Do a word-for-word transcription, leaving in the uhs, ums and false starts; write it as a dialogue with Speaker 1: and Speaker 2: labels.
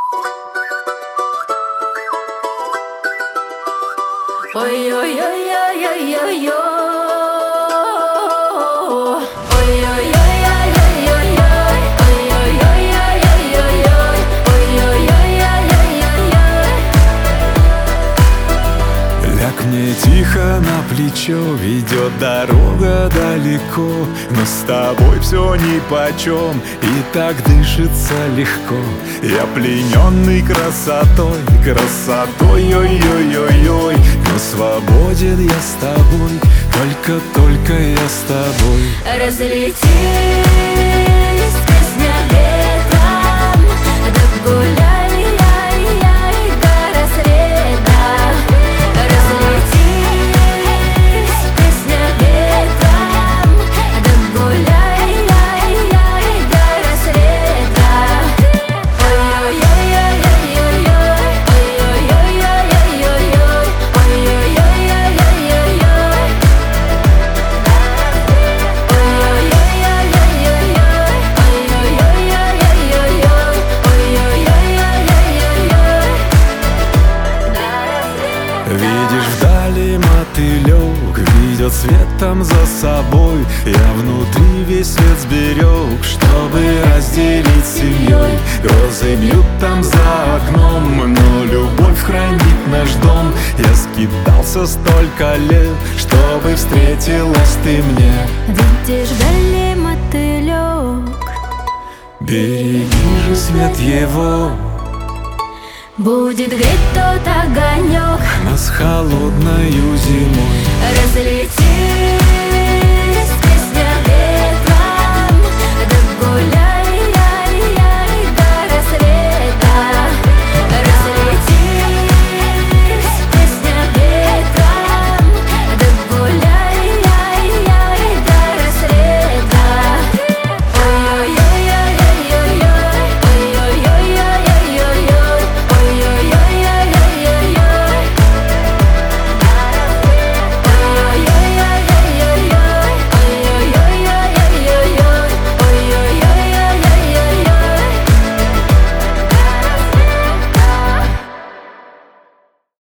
Speaker 1: Ой-ой-ой-ой-ой-ой-ой.
Speaker 2: Ляг мне тихо на плечо, ведет дорога далеко, но с тобой все нипочем, и так дышится легко. Я плененный красотой, красотой, ой-ой-ой-ой, но свободен я с тобой, только-только я с тобой.
Speaker 1: Разлетись, песня ветром, да гуляй, яй, яй, до рассвета. Разлетись, песня ветром, да гуляй, яй, яй, до рассвета. Ой-ой-ой-ой-ой-ой, ой-ой-ой-ой-ой-ой, ой-ой-ой-ой-ой-ой.
Speaker 2: Видишь вдали мотылек, ведет светом за собой. Я внутри весь свет сберег, чтобы разделить с семьей. Грозы бьют там за окном, но любовь хранит наш дом. Я скитался столько лет, чтобы встретилась ты мне.
Speaker 1: Видишь вдали мотылек,
Speaker 2: Береги же свет его,
Speaker 1: будет греть тот огонек.
Speaker 2: нас холодною зимой.
Speaker 1: Разлетись.